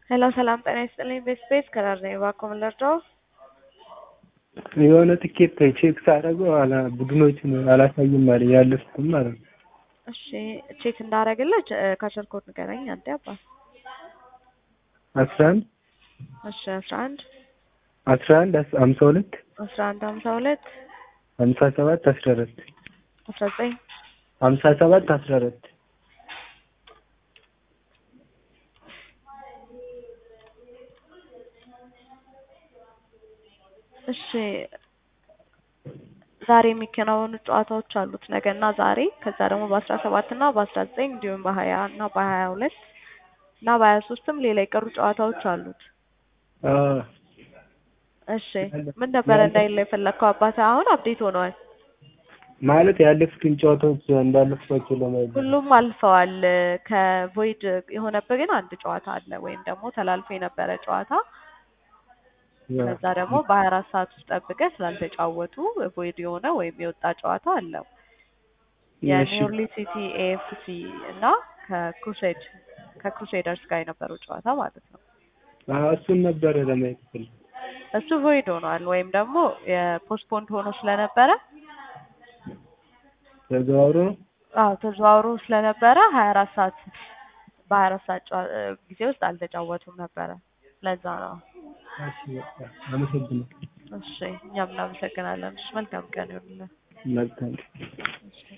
ሄሎ ሰላም ጤና ይስጥልኝ። ቤስፔስ ከራር ነኝ። እባክዎ ምን ልርዳዎ? የሆነ ትኬት ቼክ ሳደርገው ቡድኖችን አላሳይም አለኝ ያለፍኩትም ማለት ነው። እሺ ቼክ እንዳደረግልህ ካሸር ኮድ ንገረኝ አንዴ አባ። 11 እሺ 11 11 52 11 52 57 14 19 57 14 እሺ ዛሬ የሚከናወኑ ጨዋታዎች አሉት ነገና ዛሬ። ከዛ ደግሞ በ17 እና በ19 እንዲሁም በ20 እና በ22 እና በ23ም ሌላ የቀሩ ጨዋታዎች አሉት። እሺ ምን ነበር እንዳይል የፈለግከው አባቴ? አሁን አፕዴት ሆነዋል ማለት ያለፉትን ጨዋታዎች እንዳለፍኳቸው ለማየት ሁሉም አልፈዋል። ከቮይድ የሆነበት ግን አንድ ጨዋታ አለ ወይም ደግሞ ተላልፎ የነበረ ጨዋታ ከዛ ደግሞ በ24 ሰዓት ውስጥ ጠብቀህ ስላልተጫወቱ ቮይድ የሆነ ወይም የወጣ ጨዋታ አለው። የኒውርሊ ሲቲ ኤኤፍሲ እና ከክሩሴደርስ ጋር የነበረው ጨዋታ ማለት ነው። እሱን ነበረ ለማየት ፈልጌ። እሱ ቮይድ ሆኗል ወይም ደግሞ የፖስትፖንድ ሆኖ ስለነበረ ተዘዋውሮ ስለነበረ 24 ሰዓት በ24 ሰዓት ጊዜ ውስጥ አልተጫወቱም ነበረ። ለዛ ነው። እሺ በቃ አመሰግናለሁ። እሺ እኛም እናመሰግናለን። መልካም ቀን ይሁንልህ። መልካም